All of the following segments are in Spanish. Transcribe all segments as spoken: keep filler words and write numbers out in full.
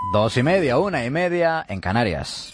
Dos y media, una y media en Canarias.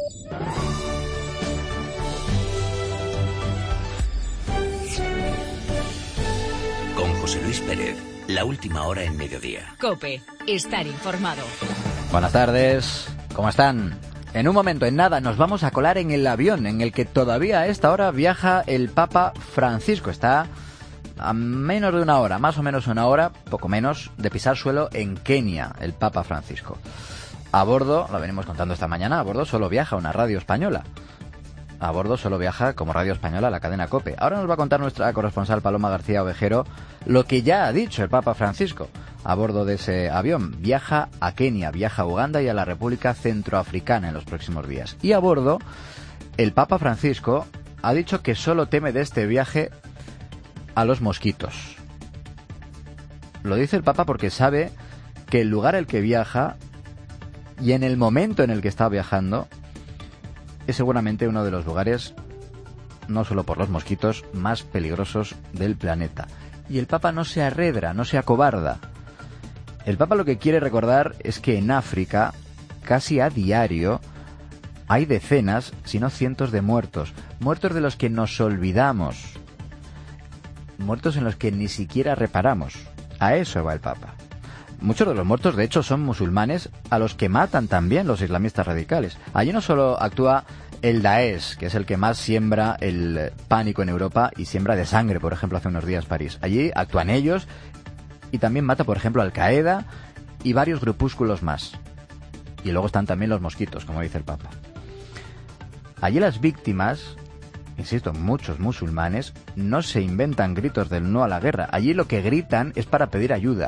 Con José Luis Pérez, la última hora en mediodía. COPE, estar informado. Buenas tardes, ¿cómo están? En un momento, en nada, nos vamos a colar en el avión en el que todavía a esta hora viaja el Papa Francisco. Está a menos de una hora, más o menos una hora, poco menos, de pisar suelo en Kenia, el Papa Francisco. A bordo, lo venimos contando esta mañana, a bordo solo viaja una radio española. A bordo solo viaja como radio española la cadena COPE. Ahora nos va a contar nuestra corresponsal Paloma García Ovejero lo que ya ha dicho el Papa Francisco. A bordo de ese avión viaja a Kenia, viaja a Uganda y a la República Centroafricana en los próximos días. Y a bordo, el Papa Francisco ha dicho que solo teme de este viaje a los mosquitos. Lo dice el Papa porque sabe que el lugar al que viaja y en el momento en el que está viajando es seguramente uno de los lugares, no solo por los mosquitos, más peligrosos del planeta. Y el Papa no se arredra, no se acobarda. El Papa lo que quiere recordar es que en África, casi a diario, hay decenas, si no cientos de muertos. Muertos de los que nos olvidamos. Muertos en los que ni siquiera reparamos. A eso va el Papa. Muchos de los muertos, de hecho, son musulmanes a los que matan también los islamistas radicales. Allí no solo actúa el Daesh, que es el que más siembra el pánico en Europa y siembra de sangre, por ejemplo, hace unos días París. Allí actúan ellos y también mata, por ejemplo, Al Qaeda y varios grupúsculos más. Y luego están también los mosquitos, como dice el Papa. Allí las víctimas, insisto, muchos musulmanes, no se inventan gritos del no a la guerra. Allí lo que gritan es para pedir ayuda.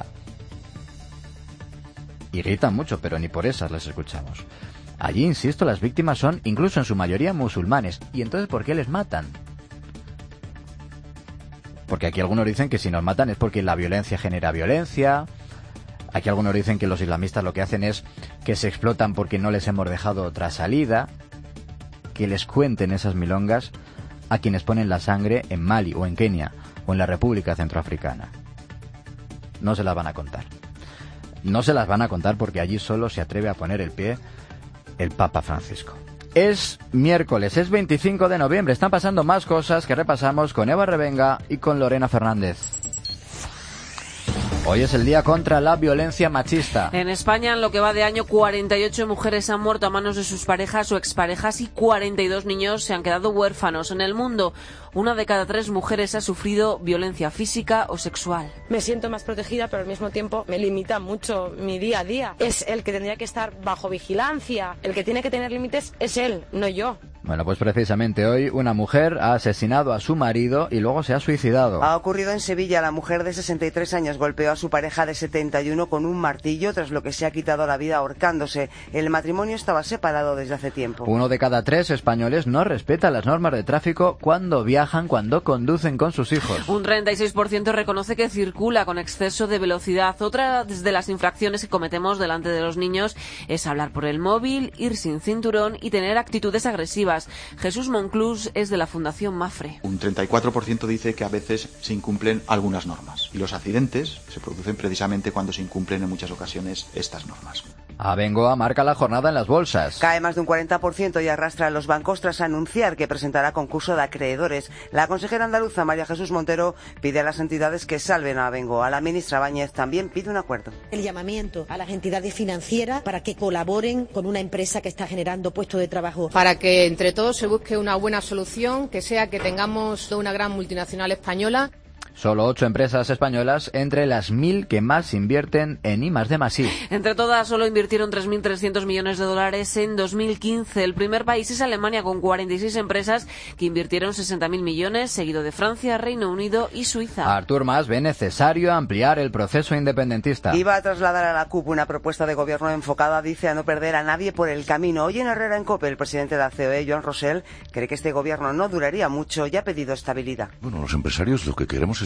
Y gritan mucho, pero ni por esas les escuchamos. Allí, insisto, las víctimas son, incluso en su mayoría, musulmanes. ¿Y entonces por qué les matan? Porque aquí algunos dicen que si nos matan es porque la violencia genera violencia. Aquí algunos dicen que los islamistas lo que hacen es que se explotan porque no les hemos dejado otra salida. Que les cuenten esas milongas a quienes ponen la sangre en Mali o en Kenia o en la República Centroafricana. No se las van a contar. No se las van a contar porque allí solo se atreve a poner el pie el Papa Francisco. Es miércoles, es veinticinco de noviembre. Están pasando más cosas que repasamos con Eva Revenga y con Lorena Fernández. Hoy es el día contra la violencia machista. En España, en lo que va de año, cuarenta y ocho mujeres han muerto a manos de sus parejas o exparejas y cuarenta y dos niños se han quedado huérfanos. En el mundo, una de cada tres mujeres ha sufrido violencia física o sexual. Me siento más protegida, pero al mismo tiempo me limita mucho mi día a día. Es el que tendría que estar bajo vigilancia. El que tiene que tener límites es él, no yo. Bueno, pues precisamente hoy una mujer ha asesinado a su marido y luego se ha suicidado. Ha ocurrido en Sevilla. La mujer de sesenta y tres años golpeó a su pareja de setenta y uno con un martillo, tras lo que se ha quitado la vida ahorcándose. El matrimonio estaba separado desde hace tiempo. Uno de cada tres españoles no respeta las normas de tráfico cuando viajan, cuando conducen con sus hijos. Un treinta y seis por ciento reconoce que circula con exceso de velocidad. Otra de las infracciones que cometemos delante de los niños es hablar por el móvil, ir sin cinturón y tener actitudes agresivas. Jesús Monclús es de la Fundación Mafre. Un treinta y cuatro por ciento dice que a veces se incumplen algunas normas. Y los accidentes se producen precisamente cuando se incumplen en muchas ocasiones estas normas. Abengoa marca la jornada en las bolsas. Cae más de un cuarenta por ciento y arrastra a los bancos tras anunciar que presentará concurso de acreedores. La consejera andaluza María Jesús Montero pide a las entidades que salven a Abengoa. La ministra Báñez también pide un acuerdo. El llamamiento a las entidades financieras para que colaboren con una empresa que está generando puestos de trabajo. Para que entre todos se busque una buena solución, que sea que tengamos una gran multinacional española. Solo ocho empresas españolas entre las mil que más invierten en I más D más I. Entre todas, solo invirtieron tres mil trescientos millones de dólares en dos mil quince. El primer país es Alemania, con cuarenta y seis empresas que invirtieron sesenta mil millones, seguido de Francia, Reino Unido y Suiza. Artur Mas ve necesario ampliar el proceso independentista. Iba a trasladar a la C U P una propuesta de gobierno enfocada, dice, a no perder a nadie por el camino. Hoy en Herrera en COPE, el presidente de la C O E, Joan Rosell, cree que este gobierno no duraría mucho y ha pedido estabilidad. Bueno, los empresarios lo que queremos es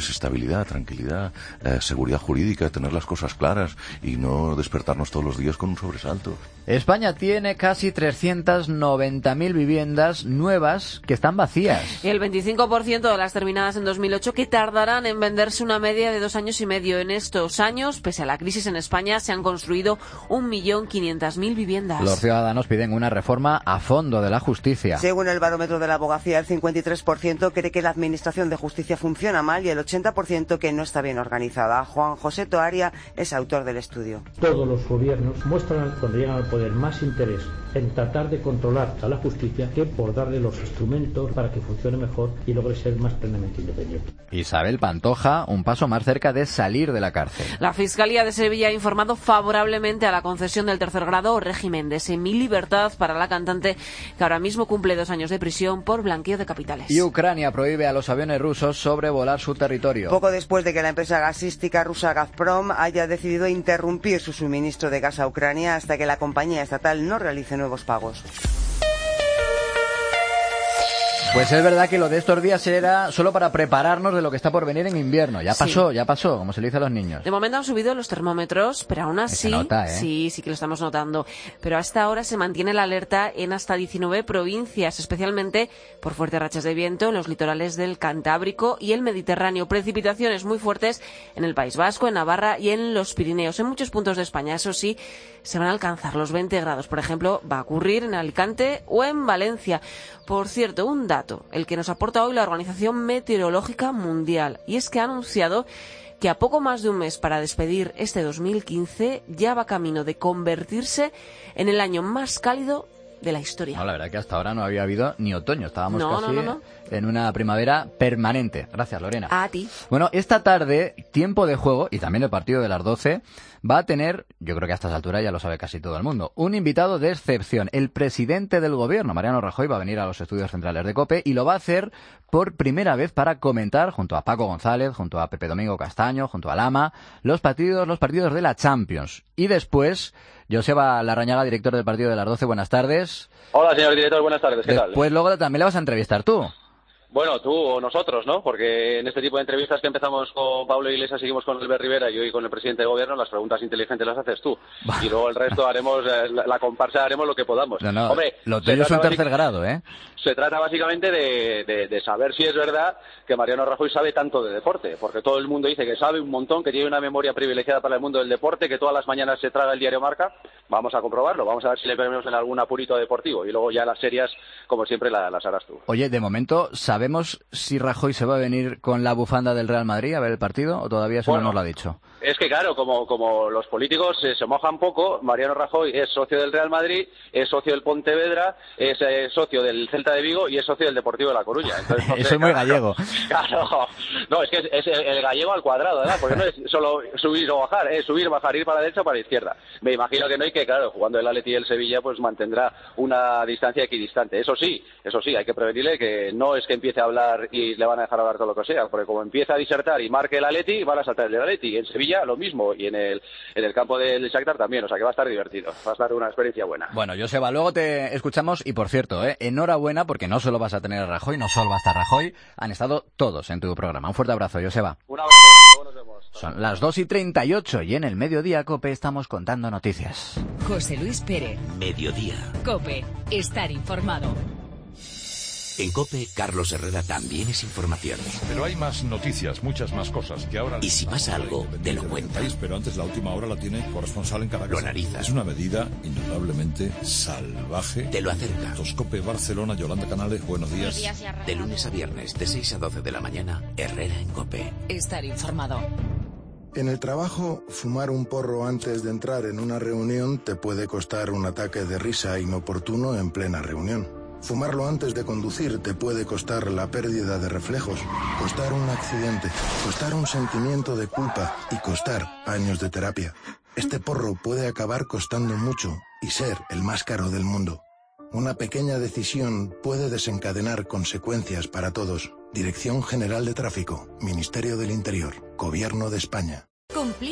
es estabilidad, tranquilidad, eh, seguridad jurídica, tener las cosas claras y no despertarnos todos los días con un sobresalto. España tiene casi trescientas noventa mil viviendas nuevas que están vacías. Y el veinticinco por ciento de las terminadas en dos mil ocho que tardarán en venderse una media de dos años y medio. En estos años, pese a la crisis en España, se han construido un millón quinientas mil viviendas. Los ciudadanos piden una reforma a fondo de la justicia. Según el barómetro de la abogacía, el cincuenta y tres por ciento cree que la administración de justicia funciona mal y el ochenta por ciento que no está bien organizada. Juan José Toaria es autor del estudio. Todos los gobiernos muestran cuando llegan al poder más interés en tratar de controlar a la justicia que por darle los instrumentos para que funcione mejor y logre ser más plenamente independiente. Isabel Pantoja, un paso más cerca de salir de la cárcel. La Fiscalía de Sevilla ha informado favorablemente a la concesión del tercer grado o régimen de semilibertad para la cantante, que ahora mismo cumple dos años de prisión por blanqueo de capitales. Y Ucrania prohíbe a los aviones rusos sobrevolar su territorio. Poco después de que la empresa gasística rusa Gazprom haya decidido interrumpir su suministro de gas a Ucrania hasta que la compañía estatal no realice nuevos pagos. Pues es verdad que lo de estos días era solo para prepararnos de lo que está por venir en invierno. Ya pasó, sí. ya pasó, como se le dice a los niños. De momento han subido los termómetros, pero aún así... Se nota, ¿eh? Sí, sí que lo estamos notando. Pero hasta ahora se mantiene la alerta en hasta diecinueve provincias, especialmente por fuertes rachas de viento en los litorales del Cantábrico y el Mediterráneo. Precipitaciones muy fuertes en el País Vasco, en Navarra y en los Pirineos. En muchos puntos de España, eso sí, se van a alcanzar los veinte grados. Por ejemplo, va a ocurrir en Alicante o en Valencia. Por cierto, un dato, el que nos aporta hoy la Organización Meteorológica Mundial, y es que ha anunciado que a poco más de un mes para despedir este dos mil quince ya va camino de convertirse en el año más cálido de la historia. No, la verdad que hasta ahora no había habido ni otoño, estábamos no, casi no, no, no. en una primavera permanente. Gracias, Lorena. A ti. Bueno, esta tarde, tiempo de juego, y también el partido de las doce, va a tener, yo creo que a estas alturas ya lo sabe casi todo el mundo, un invitado de excepción. El presidente del gobierno, Mariano Rajoy, va a venir a los estudios centrales de COPE y lo va a hacer por primera vez para comentar, junto a Paco González, junto a Pepe Domingo Castaño, junto a Lama, los partidos, los partidos de la Champions. Y después, Joseba Larrañaga, director del partido de las doce, buenas tardes. Hola, señor director, buenas tardes, ¿qué después, tal? Después luego también le vas a entrevistar tú. Bueno, tú o nosotros, ¿no? Porque en este tipo de entrevistas que empezamos con Pablo Iglesias, seguimos con Albert Rivera y hoy con el presidente de gobierno, las preguntas inteligentes las haces tú. Y luego el resto haremos, eh, la, la comparsa haremos lo que podamos. No, no, Hombre, lo tuyo es un tercer grado, ¿eh? Se trata básicamente de, de, de saber si es verdad que Mariano Rajoy sabe tanto de deporte, porque todo el mundo dice que sabe un montón, que tiene una memoria privilegiada para el mundo del deporte, que todas las mañanas se traga el diario Marca. Vamos a comprobarlo, vamos a ver si le ponemos en algún apurito deportivo y luego ya las serias, como siempre, las, las harás tú. Oye, de momento, ¿sabemos si Rajoy se va a venir con la bufanda del Real Madrid a ver el partido o todavía eso bueno, no nos lo ha dicho? Es que claro, como, como los políticos eh, se mojan poco, Mariano Rajoy es socio del Real Madrid, es socio del Pontevedra, es eh, socio del Celta de Vigo y es socio del Deportivo de La Coruña. Entonces, no sé, eso es muy claro, gallego. Claro, no, es que es, es el, el gallego al cuadrado, ¿verdad? Porque no es solo subir o bajar, es subir, bajar, ir para la derecha o para la izquierda. Me imagino que no, y que claro, jugando el Atleti y el Sevilla, pues mantendrá una distancia equidistante. Eso sí, eso sí, hay que prevenirle que no es que empiece a hablar y le van a dejar hablar todo lo que sea, porque como empieza a disertar y marque el Atleti, van a saltar el del Atleti. En Sevilla lo mismo, y en el, en el campo del Shakhtar también, o sea que va a estar divertido, va a estar una experiencia buena. Bueno, Joseba, luego te escuchamos, y por cierto, ¿eh? enhorabuena, porque no solo vas a tener a Rajoy, no solo va a estar Rajoy, han estado todos en tu programa. Un fuerte abrazo, Joseba. Un abrazo, luego nos vemos. Son las dos y treinta y ocho y en el Mediodía COPE estamos contando noticias. José Luis Pérez. Mediodía. COPE. Estar informado. En COPE, Carlos Herrera también es información. Pero hay más noticias, muchas más cosas que ahora... Y si pasa algo, te lo cuenta. Pero antes la última hora la tiene corresponsal en Caracas. Lo analiza. Es una medida indudablemente salvaje. Te lo acerca. COPE Barcelona, Yolanda Canales, buenos días. Buenos días, de lunes a viernes, de seis a doce de la mañana, Herrera en COPE. Estar informado. En el trabajo, fumar un porro antes de entrar en una reunión te puede costar un ataque de risa inoportuno en plena reunión. Fumarlo antes de conducir te puede costar la pérdida de reflejos, costar un accidente, costar un sentimiento de culpa y costar años de terapia. Este porro puede acabar costando mucho y ser el más caro del mundo. Una pequeña decisión puede desencadenar consecuencias para todos. Dirección General de Tráfico, Ministerio del Interior, Gobierno de España. Cumplimos diez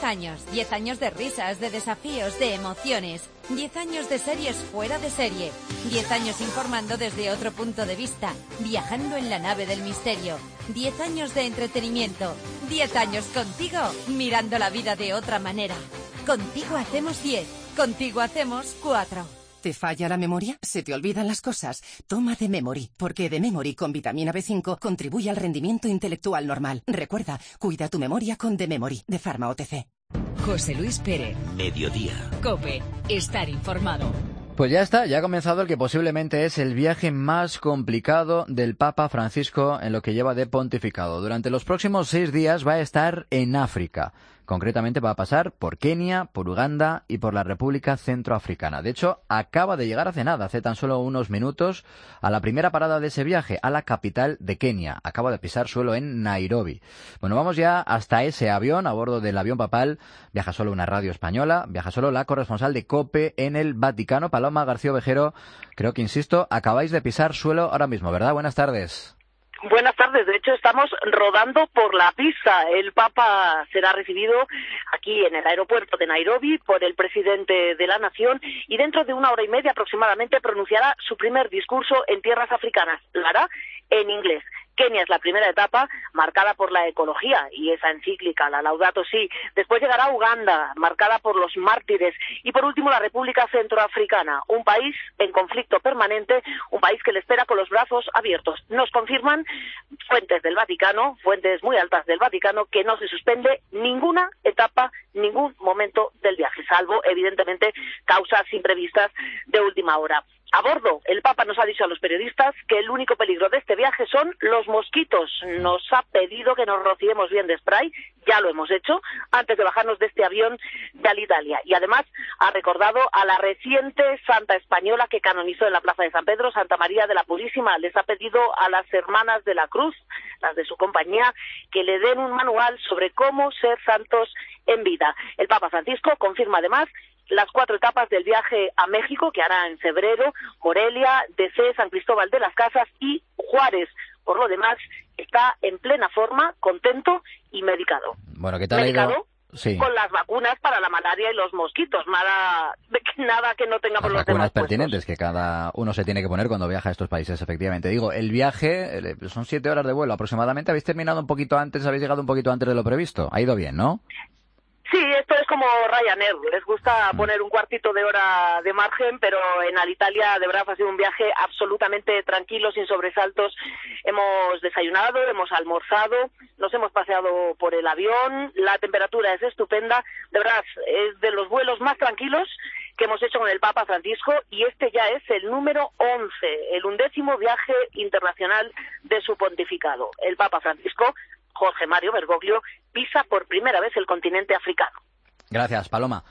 Diez años, diez años de risas, de desafíos, de emociones. Diez años de series fuera de serie. Diez años informando desde otro punto de vista, viajando en la nave del misterio. Diez años de entretenimiento. Diez años contigo, mirando la vida de otra manera. Contigo hacemos diez. Contigo hacemos cuatro. ¿Te falla la memoria? ¿Se te olvidan las cosas? Toma The Memory, porque The Memory con vitamina B cinco contribuye al rendimiento intelectual normal. Recuerda, cuida tu memoria con The Memory, de Pharma O T C. José Luis Pérez. Mediodía. COPE. Estar informado. Pues ya está, ya ha comenzado el que posiblemente es el viaje más complicado del Papa Francisco en lo que lleva de pontificado. Durante los próximos seis días va a estar en África. Concretamente va a pasar por Kenia, por Uganda y por la República Centroafricana. De hecho, acaba de llegar hace nada, hace tan solo unos minutos, a la primera parada de ese viaje, a la capital de Kenia. Acaba de pisar suelo en Nairobi. Bueno, vamos ya hasta ese avión, a bordo del avión papal. Viaja solo una radio española, viaja solo la corresponsal de COPE en el Vaticano, Paloma García Ovejero. Creo que, insisto, acabáis de pisar suelo ahora mismo, ¿verdad? Buenas tardes. Buenas tardes. De hecho, estamos rodando por la pista. El Papa será recibido aquí en el aeropuerto de Nairobi por el presidente de la nación y dentro de una hora y media aproximadamente pronunciará su primer discurso en tierras africanas. Lo hará en inglés. Kenia es la primera etapa marcada por la ecología y esa encíclica, la Laudato Si. Después llegará Uganda, marcada por los mártires. Y por último la República Centroafricana, un país en conflicto permanente, un país que le espera con los brazos abiertos. Nos confirman fuentes del Vaticano, fuentes muy altas del Vaticano, que no se suspende ninguna etapa, ningún momento del viaje, salvo evidentemente causas imprevistas de última hora. A bordo, el Papa nos ha dicho a los periodistas que el único peligro de este viaje son los mosquitos. Nos ha pedido que nos rociemos bien de spray, ya lo hemos hecho, antes de bajarnos de este avión de Alitalia. Y además ha recordado a la reciente santa española que canonizó en la Plaza de San Pedro, Santa María de la Purísima. Les ha pedido a las hermanas de la Cruz, las de su compañía, que le den un manual sobre cómo ser santos en vida. El Papa Francisco confirma además las cuatro etapas del viaje a México que hará en febrero, Morelia, D C, San Cristóbal de las Casas y Juárez. Por lo demás, está en plena forma, contento y medicado. Bueno, ¿qué tal ha medicado ido? Sí. Con las vacunas para la malaria y los mosquitos, nada, nada que no tenga por Las los vacunas demás pertinentes que cada uno se tiene que poner cuando viaja a estos países, efectivamente. Digo, el viaje, eh, son siete horas de vuelo aproximadamente. ¿Habéis terminado un poquito antes, habéis llegado un poquito antes de lo previsto? Ha ido bien, ¿no? Sí, esto es como Ryanair, les gusta poner un cuartito de hora de margen, pero en Alitalia de verdad ha sido un viaje absolutamente tranquilo, sin sobresaltos. Hemos desayunado, hemos almorzado, nos hemos paseado por el avión, la temperatura es estupenda, de verdad es de los vuelos más tranquilos que hemos hecho con el Papa Francisco y este ya es el número once, el undécimo viaje internacional de su pontificado. El Papa Francisco, Jorge Mario Bergoglio, pisa por primera vez el continente africano. Gracias, Paloma.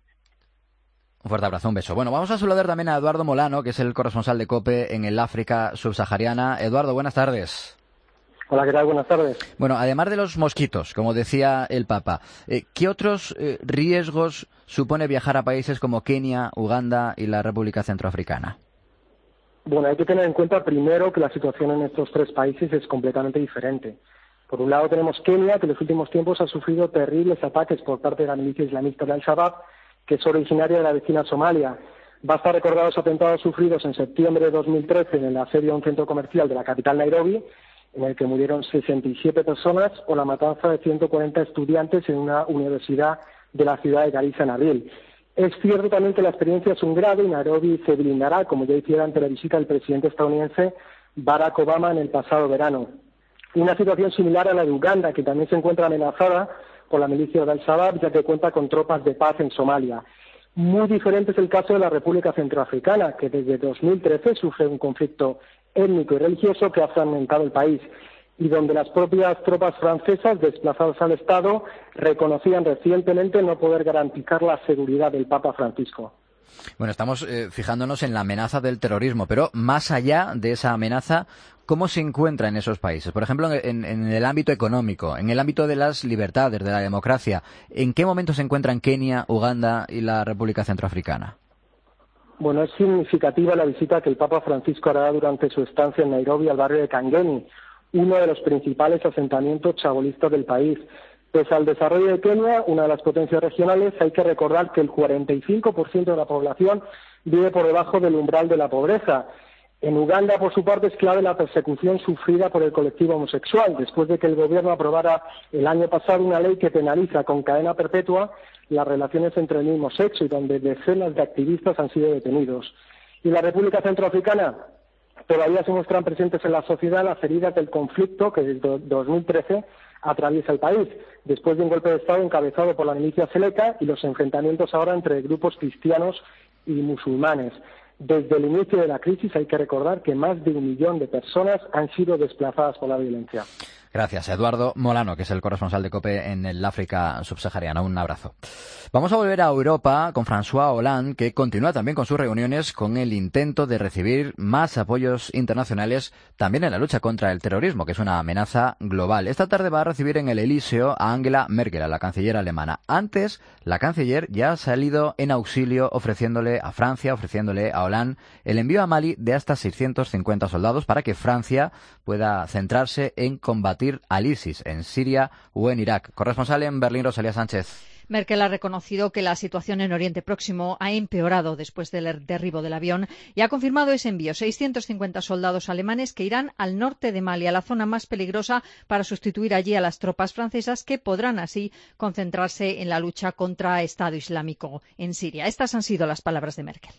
Un fuerte abrazo, un beso. Bueno, vamos a saludar también a Eduardo Molano, que es el corresponsal de COPE en el África subsahariana. Eduardo, buenas tardes. Hola, ¿qué tal? Buenas tardes. Bueno, además de los mosquitos, como decía el Papa, eh, ¿qué otros eh, riesgos supone viajar a países como Kenia, Uganda y la República Centroafricana? Bueno, hay que tener en cuenta primero que la situación en estos tres países es completamente diferente. Por un lado tenemos Kenia, que en los últimos tiempos ha sufrido terribles ataques por parte de la milicia islamista de Al-Shabaab, que es originaria de la vecina Somalia. Basta recordar los atentados sufridos en septiembre de dos mil trece en el asedio a un centro comercial de la capital Nairobi, en el que murieron sesenta y siete personas, o la matanza de ciento cuarenta estudiantes en una universidad de la ciudad de Garissa, en abril. Es cierto también que la experiencia es un grave y Nairobi se blindará, como ya hiciera ante la visita del presidente estadounidense Barack Obama en el pasado verano. Una situación similar a la de Uganda, que también se encuentra amenazada por la milicia de Al-Shabaab, ya que cuenta con tropas de paz en Somalia. Muy diferente es el caso de la República Centroafricana, que desde dos mil trece sufre un conflicto étnico y religioso que ha fragmentado el país y donde las propias tropas francesas desplazadas al Estado reconocían recientemente no poder garantizar la seguridad del Papa Francisco. Bueno, estamos eh, fijándonos en la amenaza del terrorismo, pero más allá de esa amenaza, ¿cómo se encuentra en esos países? Por ejemplo, en, en el ámbito económico, en el ámbito de las libertades, de la democracia. ¿En qué momento se encuentran Kenia, Uganda y la República Centroafricana? Bueno, es significativa la visita que el Papa Francisco hará durante su estancia en Nairobi al barrio de Kangeni, uno de los principales asentamientos chabolistas del país. Pese al desarrollo de Kenia, una de las potencias regionales, hay que recordar que el cuarenta y cinco por ciento de la población vive por debajo del umbral de la pobreza. En Uganda, por su parte, es clave la persecución sufrida por el colectivo homosexual, después de que el gobierno aprobara el año pasado una ley que penaliza con cadena perpetua las relaciones entre el mismo sexo y donde decenas de activistas han sido detenidos. Y la República Centroafricana, todavía se muestran presentes en la sociedad las heridas del conflicto que desde dos mil trece atraviesa el país, después de un golpe de Estado encabezado por la milicia Seleka y los enfrentamientos ahora entre grupos cristianos y musulmanes. Desde el inicio de la crisis hay que recordar que más de un millón de personas han sido desplazadas por la violencia. Gracias, Eduardo Molano, que es el corresponsal de COPE en el África subsahariana. Un abrazo. Vamos a volver a Europa con François Hollande, que continúa también con sus reuniones con el intento de recibir más apoyos internacionales también en la lucha contra el terrorismo, que es una amenaza global. Esta tarde va a recibir en el Elíseo a Angela Merkel, a la canciller alemana. Antes, la canciller ya ha salido en auxilio ofreciéndole a Francia, ofreciéndole a Hollande el envío a Mali de hasta seiscientos cincuenta soldados para que Francia pueda centrarse en combatir al ISIS en Siria o en Irak. Corresponsal en Berlín, Rosalía Sánchez. Merkel ha reconocido que la situación en Oriente Próximo ha empeorado después del derribo del avión y ha confirmado ese envío, seiscientos cincuenta soldados alemanes que irán al norte de Mali, a la zona más peligrosa, para sustituir allí a las tropas francesas, que podrán así concentrarse en la lucha contra Estado Islámico en Siria. Estas han sido las palabras de Merkel.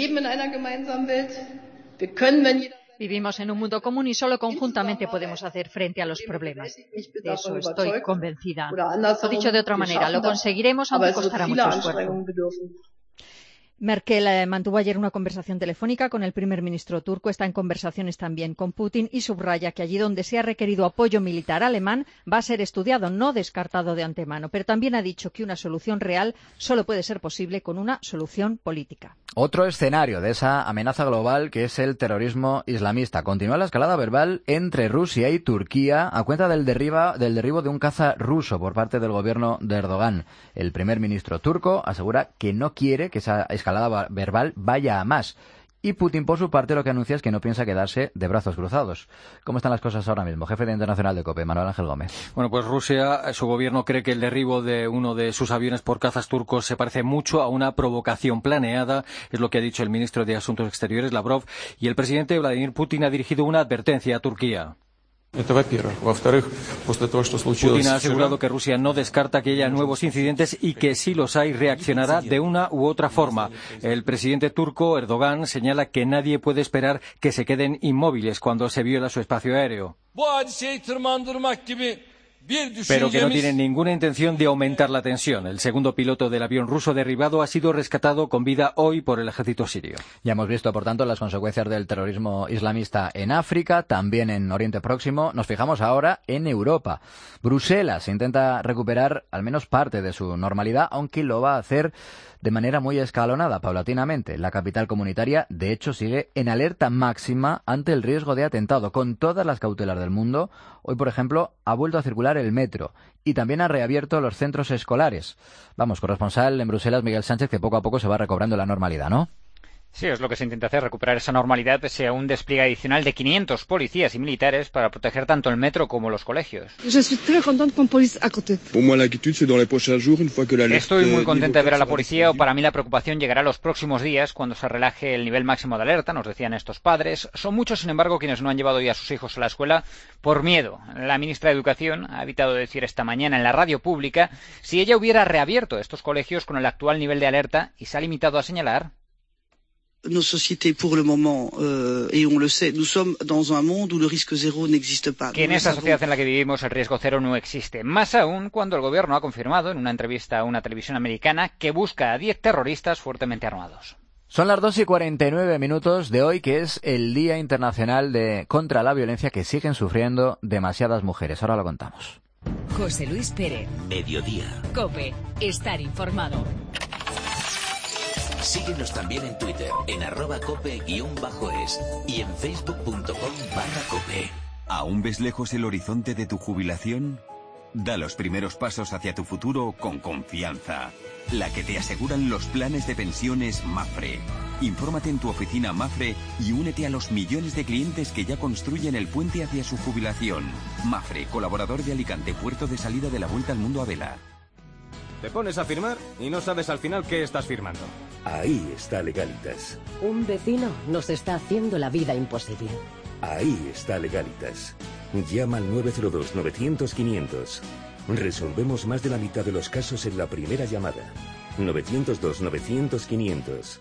Vivimos en un mundo común y solo conjuntamente podemos hacer frente a los problemas. De eso estoy convencida. O dicho de otra manera, lo conseguiremos aunque costará mucho esfuerzo. Merkel eh, mantuvo ayer una conversación telefónica con el primer ministro turco, está en conversaciones también con Putin y subraya que allí donde se ha requerido apoyo militar alemán va a ser estudiado, no descartado de antemano, pero también ha dicho que una solución real solo puede ser posible con una solución política. Otro escenario de esa amenaza global que es el terrorismo islamista. Continúa la escalada verbal entre Rusia y Turquía a cuenta del, derriba, del derribo de un caza ruso por parte del gobierno de Erdogan. El primer ministro turco asegura que no quiere que esa escalada verbal vaya a más. Y Putin, por su parte, lo que anuncia es que no piensa quedarse de brazos cruzados. ¿Cómo están las cosas ahora mismo? Jefe de Internacional de COPE, Manuel Ángel Gómez. Bueno, pues Rusia, su gobierno cree que el derribo de uno de sus aviones por cazas turcos se parece mucho a una provocación planeada, es lo que ha dicho el ministro de Asuntos Exteriores, Lavrov, y el presidente Vladimir Putin ha dirigido una advertencia a Turquía. Putin ha asegurado que Rusia no descarta que haya nuevos incidentes y que si los hay reaccionará de una u otra forma. El presidente turco Erdogan señala que nadie puede esperar que se queden inmóviles cuando se viola su espacio aéreo, pero que no tienen ninguna intención de aumentar la tensión. El segundo piloto del avión ruso derribado ha sido rescatado con vida hoy por el ejército sirio. Ya hemos visto, por tanto, las consecuencias del terrorismo islamista en África, también en Oriente Próximo. Nos fijamos ahora en Europa. Bruselas intenta recuperar al menos parte de su normalidad, aunque lo va a hacer de manera muy escalonada, paulatinamente. La capital comunitaria, de hecho, sigue en alerta máxima ante el riesgo de atentado, con todas las cautelas del mundo. Hoy, por ejemplo, ha vuelto a circular el metro y también ha reabierto los centros escolares. Vamos, corresponsal en Bruselas, Miguel Sánchez, que poco a poco se va recobrando la normalidad, ¿no? Sí, es lo que se intenta hacer, recuperar esa normalidad pese a un despliegue adicional de quinientos policías y militares para proteger tanto el metro como los colegios. Estoy muy contenta de ver a la policía, o para mí la preocupación llegará los próximos días cuando se relaje el nivel máximo de alerta, nos decían estos padres. Son muchos, sin embargo, quienes no han llevado ya a sus hijos a la escuela por miedo. La ministra de Educación ha evitado decir esta mañana en la radio pública si ella hubiera reabierto estos colegios con el actual nivel de alerta y se ha limitado a señalar: nos sociétés pour le moment, euh, et on le sait, nous sommes dans un monde où le risque zéro n'existe pas. Que en esta sociedad en la que vivimos el riesgo cero no existe. Más aún cuando el gobierno ha confirmado en una entrevista a una televisión americana que busca a diez terroristas fuertemente armados. Son las dos y cuarenta y nueve minutos de hoy, que es el Día Internacional de contra la Violencia que siguen sufriendo demasiadas mujeres. Ahora lo contamos. José Luis Pérez. Mediodía. COPE. Estar informado. Síguenos también en Twitter, en arroba cope-es y en facebook punto com barra cope. ¿Aún ves lejos el horizonte de tu jubilación? Da los primeros pasos hacia tu futuro con confianza. La que te aseguran los planes de pensiones Mapfre. Infórmate en tu oficina Mapfre y únete a los millones de clientes que ya construyen el puente hacia su jubilación. Mapfre, colaborador de Alicante, puerto de salida de la Vuelta al Mundo a vela. Te pones a firmar y no sabes al final qué estás firmando. Ahí está Legalitas. Un vecino nos está haciendo la vida imposible. Ahí está Legalitas. Llama al nueve cero dos, novecientos, quinientos. Resolvemos más de la mitad de los casos en la primera llamada. novecientos dos, novecientos, quinientos.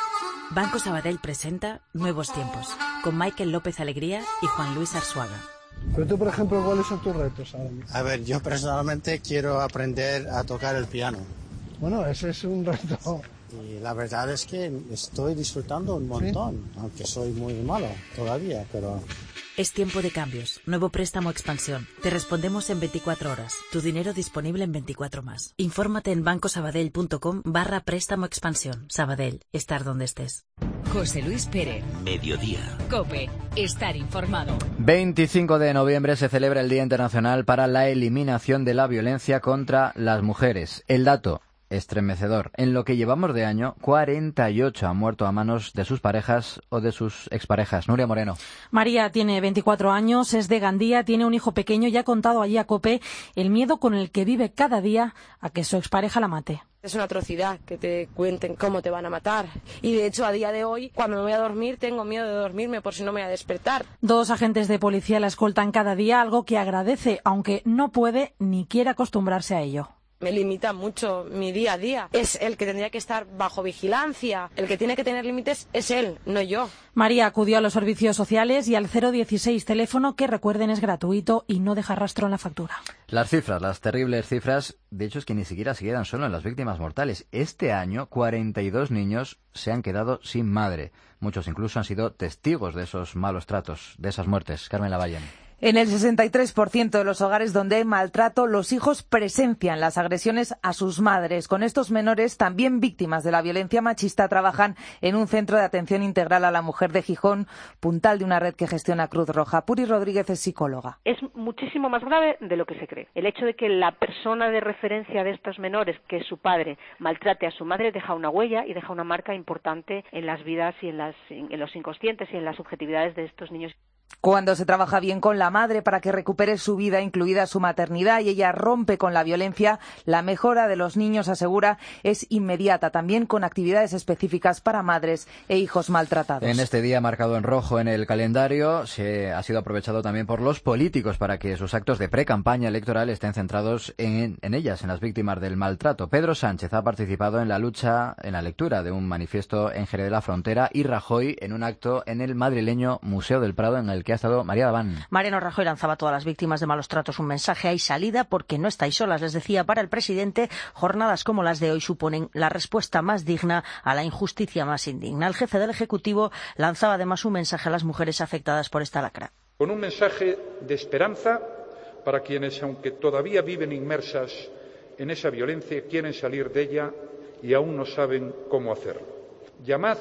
Banco Sabadell presenta Nuevos Tiempos, con Michael López Alegría y Juan Luis Arzuaga. Pero tú, por ejemplo, ¿cuáles son tus retos ahora mismo? A ver, yo personalmente quiero aprender a tocar el piano. Bueno, ese es un reto. Y la verdad es que estoy disfrutando un montón, ¿sí? Aunque soy muy malo todavía, pero... Es tiempo de cambios. Nuevo préstamo Expansión. Te respondemos en veinticuatro horas. Tu dinero disponible en veinticuatro más. Infórmate en bancosabadell.com barra préstamo Expansión. Sabadell. Estar donde estés. José Luis Pérez. Mediodía. COPE. Estar informado. veinticinco de noviembre se celebra el Día Internacional para la Eliminación de la Violencia contra las Mujeres. El dato estremecedor. En lo que llevamos de año, cuarenta y ocho han muerto a manos de sus parejas o de sus exparejas. Nuria Moreno. María tiene veinticuatro años, es de Gandía, tiene un hijo pequeño y ha contado allí a COPE el miedo con el que vive cada día a que su expareja la mate. Es una atrocidad que te cuenten cómo te van a matar. Y de hecho, a día de hoy, cuando me voy a dormir, tengo miedo de dormirme por si no me voy a despertar. Dos agentes de policía la escoltan cada día, algo que agradece, aunque no puede ni quiere acostumbrarse a ello. Me limita mucho mi día a día. Es el que tendría que estar bajo vigilancia. El que tiene que tener límites es él, no yo. María acudió a los servicios sociales y al cero dieciséis teléfono, que recuerden es gratuito y no deja rastro en la factura. Las cifras, las terribles cifras, de hecho es que ni siquiera se quedan solo en las víctimas mortales. Este año, cuarenta y dos niños se han quedado sin madre. Muchos incluso han sido testigos de esos malos tratos, de esas muertes. Carmen Lavallén. En el sesenta y tres por ciento de los hogares donde hay maltrato, los hijos presencian las agresiones a sus madres. Con estos menores, también víctimas de la violencia machista, trabajan en un centro de atención integral a la mujer de Gijón, puntal de una red que gestiona Cruz Roja. Puri Rodríguez es psicóloga. Es muchísimo más grave de lo que se cree. El hecho de que la persona de referencia de estos menores, que es su padre, maltrate a su madre, deja una huella y deja una marca importante en las vidas y en, las, en los inconscientes y en las subjetividades de estos niños. Cuando se trabaja bien con la madre para que recupere su vida, incluida su maternidad, y ella rompe con la violencia, la mejora de los niños, asegura, es inmediata, también con actividades específicas para madres e hijos maltratados. En este día marcado en rojo en el calendario, se ha sido aprovechado también por los políticos para que sus actos de pre-campaña electoral estén centrados en, en ellas, en las víctimas del maltrato. Pedro Sánchez ha participado en la lucha, en la lectura de un manifiesto en Jerez de la Frontera, y Rajoy en un acto en el madrileño Museo del Prado, en el que ha estado María Daván. Mariano Rajoy lanzaba a todas las víctimas de malos tratos un mensaje: hay salida porque no estáis solas. Les decía, para el presidente, jornadas como las de hoy suponen la respuesta más digna a la injusticia más indigna. El jefe del Ejecutivo lanzaba además un mensaje a las mujeres afectadas por esta lacra. Con un mensaje de esperanza para quienes, aunque todavía viven inmersas en esa violencia, quieren salir de ella y aún no saben cómo hacerlo. Llamad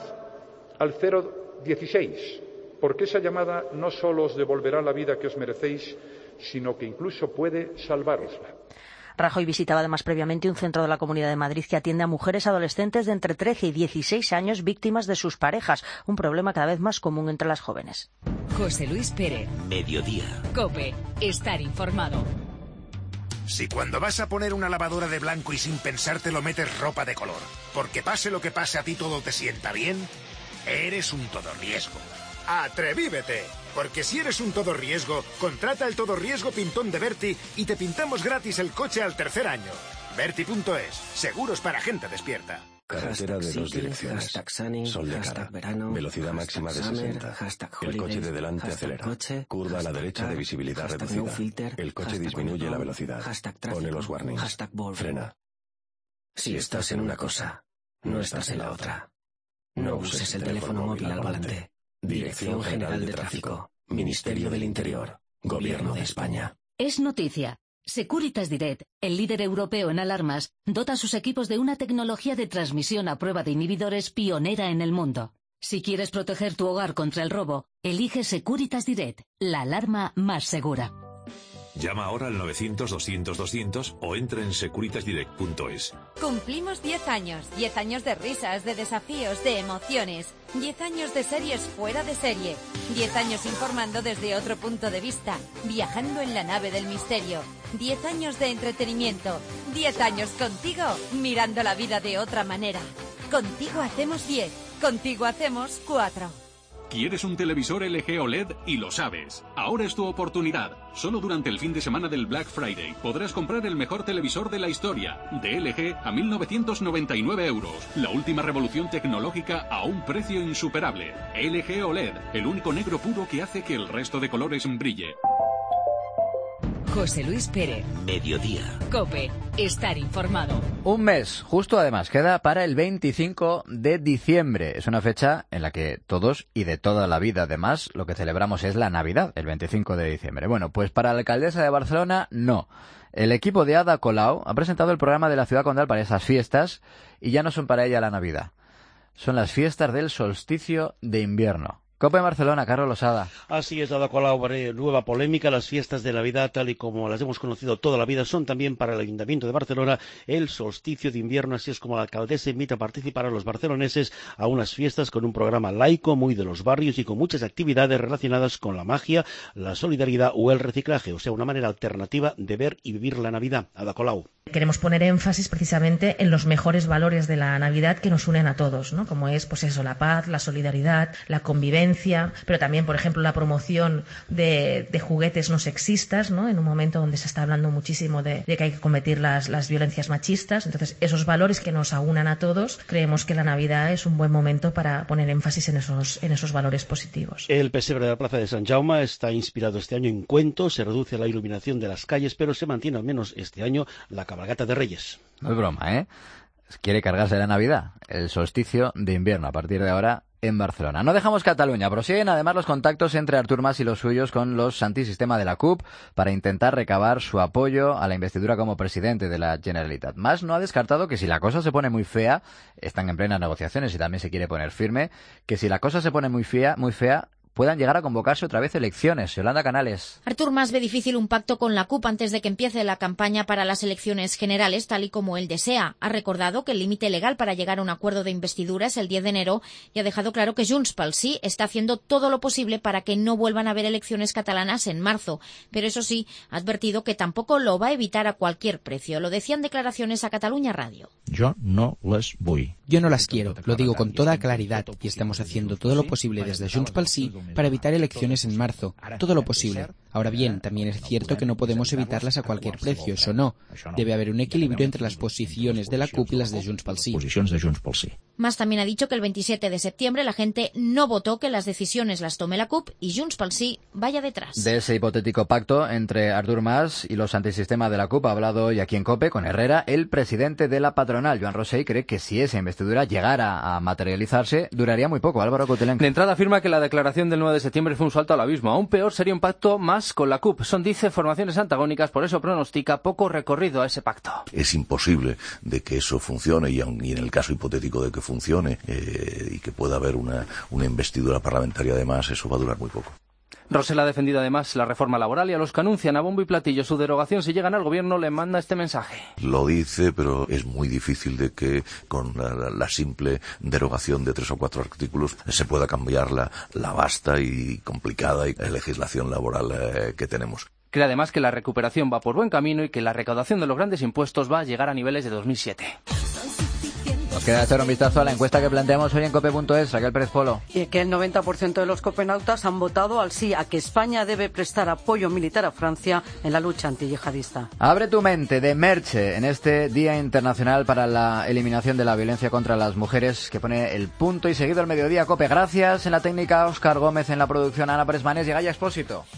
al cero dieciséis, porque esa llamada no solo os devolverá la vida que os merecéis, sino que incluso puede salvárosla. Rajoy visitaba además previamente un centro de la Comunidad de Madrid que atiende a mujeres adolescentes de entre trece y dieciséis años víctimas de sus parejas, un problema cada vez más común entre las jóvenes. José Luis Pérez. Mediodía. COPE. Estar informado. Si cuando vas a poner una lavadora de blanco y sin pensarte lo metes ropa de color, porque pase lo que pase a ti todo te sienta bien, eres un todo riesgo. ¡Atrevívete! Porque si eres un todo riesgo, contrata el todo riesgo pintón de Berti y te pintamos gratis el coche al tercer año. Berti punto es. Seguros para gente despierta. Carretera de dos direcciones. Sol de cara. Velocidad máxima de sesenta. El coche de delante acelera. Curva a la derecha de visibilidad reducida. El coche disminuye la velocidad. Pone los warnings. Frena. Si estás en una cosa, no estás en la otra. No uses el teléfono móvil al volante. Dirección General de Tráfico, Ministerio del Interior, Gobierno de España. Es noticia. Securitas Direct, el líder europeo en alarmas, dota a sus equipos de una tecnología de transmisión a prueba de inhibidores pionera en el mundo. Si quieres proteger tu hogar contra el robo, elige Securitas Direct, la alarma más segura. Llama ahora al novecientos doscientos doscientos o entra en securitasdirect punto es. Cumplimos diez años. diez años de risas, de desafíos, de emociones. diez años de series fuera de serie. diez años informando desde otro punto de vista. Viajando en la nave del misterio. diez años de entretenimiento. diez años contigo, mirando la vida de otra manera. Contigo hacemos diez. Contigo hacemos cuatro. ¿Quieres un televisor L G O L E D? Y lo sabes. Ahora es tu oportunidad. Solo durante el fin de semana del Black Friday podrás comprar el mejor televisor de la historia. De L G a mil novecientos noventa y nueve euros. La última revolución tecnológica a un precio insuperable. L G O L E D, el único negro puro que hace que el resto de colores brille. José Luis Pérez. Mediodía. COPE. Estar informado. Un mes, justo además, queda para el veinticinco de diciembre. Es una fecha en la que todos y de toda la vida, además, lo que celebramos es la Navidad, el veinticinco de diciembre. Bueno, pues para la alcaldesa de Barcelona, no. El equipo de Ada Colau ha presentado el programa de la ciudad condal para esas fiestas y ya no son para ella la Navidad. Son las fiestas del solsticio de invierno. COPE Barcelona, Carlos Losada. Así es, Ada Colau, nueva polémica. Las fiestas de Navidad, tal y como las hemos conocido toda la vida, son también para el Ayuntamiento de Barcelona el solsticio de invierno. Así es como la alcaldesa invita a participar a los barceloneses a unas fiestas con un programa laico, muy de los barrios y con muchas actividades relacionadas con la magia, la solidaridad o el reciclaje. O sea, una manera alternativa de ver y vivir la Navidad. Ada Colau. Queremos poner énfasis precisamente en los mejores valores de la Navidad que nos unen a todos, ¿no? Como es, pues eso, la paz, la solidaridad, la convivencia, pero también, por ejemplo, la promoción de, de juguetes no sexistas, ¿no? En un momento donde se está hablando muchísimo de, de que hay que combatir las, las violencias machistas. Entonces, esos valores que nos aunan a todos, creemos que la Navidad es un buen momento para poner énfasis en esos, en esos valores positivos. El pesebre de la Plaza de Sant Jaume está inspirado este año en cuentos, se reduce la iluminación de las calles, pero se mantiene al menos este año la cabalgata de Reyes. No es broma, ¿eh? Quiere cargarse la Navidad, el solsticio de invierno, a partir de ahora en Barcelona. No dejamos Cataluña, prosiguen además los contactos entre Artur Mas y los suyos con los antisistema de la C U P para intentar recabar su apoyo a la investidura como presidente de la Generalitat. Mas no ha descartado que si la cosa se pone muy fea, están en plenas negociaciones y también se quiere poner firme, que si la cosa se pone muy fea, muy fea, puedan llegar a convocarse otra vez elecciones. Yolanda Canales. Artur Mas ve difícil un pacto con la C U P antes de que empiece la campaña para las elecciones generales, tal y como él desea. Ha recordado que el límite legal para llegar a un acuerdo de investidura es el diez de enero y ha dejado claro que Junts pel Sí está haciendo todo lo posible para que no vuelvan a haber elecciones catalanas en marzo. Pero eso sí, ha advertido que tampoco lo va a evitar a cualquier precio. Lo decía en declaraciones a Catalunya Radio. Yo no les vull. Yo no las quiero, lo digo con toda claridad, y estamos haciendo todo lo posible desde Junts pel Sí para evitar elecciones en marzo, todo lo posible. Ahora bien, también es cierto que no podemos evitarlas a cualquier precio, eso no. Debe haber un equilibrio entre las posiciones de la C U P y las de Junts pel Sí. Mas también ha dicho que el veintisiete de septiembre la gente no votó que las decisiones las tome la C U P y Junts pel Sí vaya detrás. De ese hipotético pacto entre Artur Mas y los antisistema de la C U P ha hablado hoy aquí en COPE con Herrera, el presidente de la patronal. Joan Rosell cree que si esa investidura llegara a materializarse, duraría muy poco. Álvaro Coutelén. De entrada afirma que la declaración del nueve de septiembre fue un salto al abismo. Aún peor sería un pacto más con la C U P. Son, dice, formaciones antagónicas, por eso pronostica poco recorrido a ese pacto. Es imposible de que eso funcione y, aun, y en el caso hipotético de que funcione eh, y que pueda haber una, una investidura parlamentaria además, eso va a durar muy poco. Rosell ha defendido además la reforma laboral y a los que anuncian a bombo y platillo su derogación si llegan al gobierno le manda este mensaje. Lo dice, pero es muy difícil de que con la, la, la simple derogación de tres o cuatro artículos se pueda cambiar la, la vasta y complicada legislación laboral eh, que tenemos. Cree además que la recuperación va por buen camino y que la recaudación de los grandes impuestos va a llegar a niveles de dos mil siete. Nos queda echar un vistazo a la encuesta que planteamos hoy en cope punto es. Raquel Pérez Polo. Y que el noventa por ciento de los copenautas han votado al sí a que España debe prestar apoyo militar a Francia en la lucha antiyihadista. Abre tu mente, de Merche, en este Día Internacional para la Eliminación de la Violencia contra las Mujeres, que pone el punto y seguido al mediodía. COPE, gracias. En la técnica, Óscar Gómez, en la producción, Ana Presmanes y Gaia Expósito.